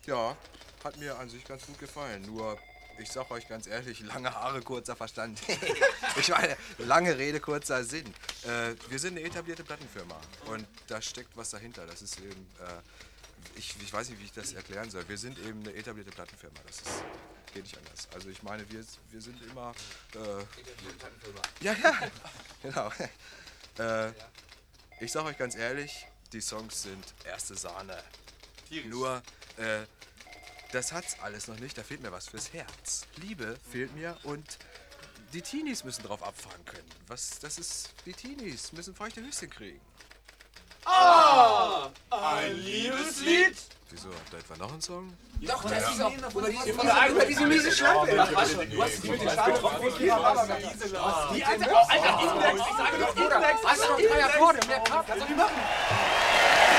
Ja, hat mir an sich ganz gut gefallen. Nur, ich sag euch ganz ehrlich, lange Haare, kurzer Verstand. Ich meine, lange Rede, kurzer Sinn. Wir sind eine etablierte Plattenfirma und da steckt was dahinter. Das ist eben, ich weiß nicht, wie ich das erklären soll. Wir sind eben eine etablierte Plattenfirma. Das ist, geht nicht anders. Also ich meine, wir sind immer... etablierte Plattenfirma. Ja, genau. Ich sag euch ganz ehrlich, die Songs sind erste Sahne. Nur, das hat's alles noch nicht, da fehlt mir was fürs Herz. Liebe fehlt mir und die Teenies müssen drauf abfahren können. Die Teenies müssen feuchte Höschen kriegen. Ah! Ein Liebeslied? Wieso, habt ihr etwa noch einen Song? Doch, das ist auch über diese miese Schlampe. Du hast dich mit den Schlampe getroffen. Die Alter, Index, ich sage doch Index. Hast du noch 3 Akkorde, mehr Kraft, kannst du nicht machen.